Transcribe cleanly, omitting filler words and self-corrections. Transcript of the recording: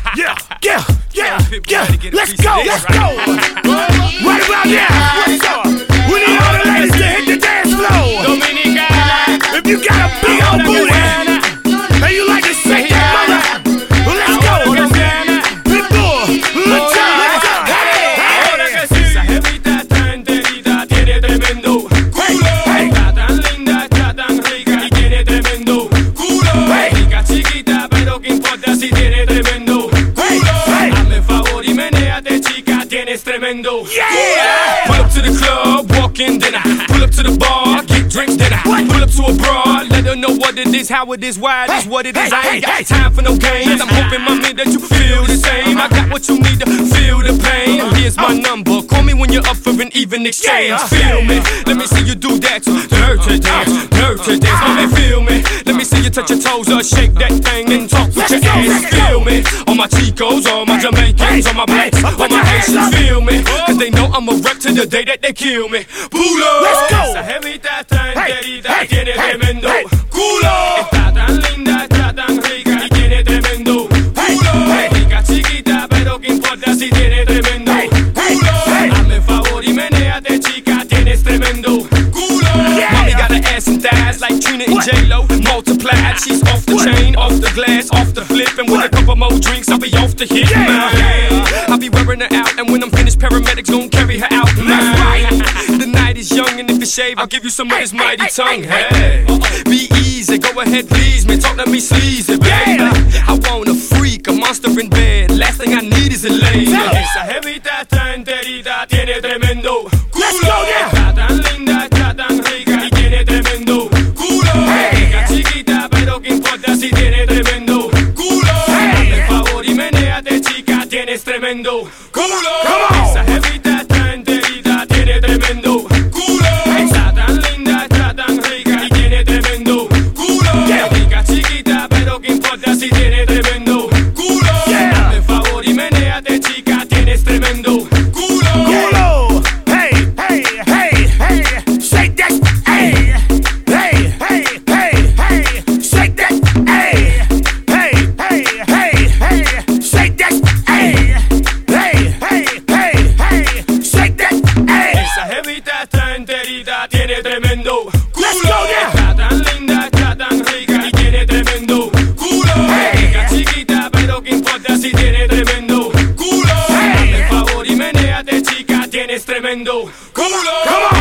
Yeah, yeah, yeah, yeah. Let's go, let's go. Right about now, what's up? We need all the ladies to hit the dance floor. Dominicana. If you got a big old booty and you like to shake that mother, well, let's go. Pitbull, let's go. Ahora que sí, esa jevita está enterita, tiene tremendo culo. Está tan linda, está tan rica y tiene tremendo culo. Rica chiquita, pero qué importa si tiene tremendo culo. Hazme favor y menéate, chica, tienes tremendo culo. Pull up to the club, walk in, then I pull up to the bar, get drinks, then I pull up to a broad, let her know what it is, how it is, why it is, what it is. I ain't got time for no games. I'm hoping, mommy, that you feel the same. I got what you need to feel the pain. Here's my number. Call me when you're up for an even exchange. Feel me. Let me see you do that. Dirty dance, dirty dance. Mommy, feel me. Let me see you touch your toes or shake that thing and talk with your ass. Feel me. All my Chicos, all my Jamaicans, all my blacks, all my Haitians. Feel me. Cause they know I'm a wreck to the day that they kill me. Pull up. Let's go. Esa jevita está enterita, tiene tremendo culo. Está tan linda, está tan rica y tiene tremendo culo. Rica chiquita, pero qué importa si tiene tremendo culo. Hazme favor y menéate, chica, tienes tremendo culo. Mommy got her ass and thighs like Trina and J-Lo multiplied. She's off the chain, off the glass, off the flip, and with a couple more drinks, I'll be off the hit. I'll be wearing her out, and when I'm finished, paramedics gon' carry her out. The night is young, and if you shave, I'll give you some of this mighty tongue. Hey, be easy, go ahead, please, man. Talk to me sleazy, baby. I want a freak, a monster in bed. Last thing I need is a lady. Esa jevita está enterita, tiene tremendo culo. Está tan linda, está tan rica y tiene tremendo culo. Rica chiquita, pero qué importa si tiene tremendo culo. Hazme favor y menéate, chica, tienes tremendo culo. Esa jevita está enterita, tiene tremendo culo. Está tan linda, está tan rica y tiene tremendo culo. Rica chiquita, pero qué importa si tiene tremendo culo. Hazme favor y menéate, chica, tienes tremendo culo. Culo. Hey, hey, hey, hey. Shake that. Hey, hey, hey, hey, hey. Shake that. Hey, hey, hey, hey, hey. Shake that. Hey, hey, hey, hey, hey. Shake that. Hey. Esa jevita está enterita, tiene tremendo culo. Let's go now. Está tan linda, está tan rica y tiene tremendo culo. Rica chiquita, pero qué importa si tiene tremendo culo. Hazme favor y menéate, chica, tienes tremendo culo. Come on.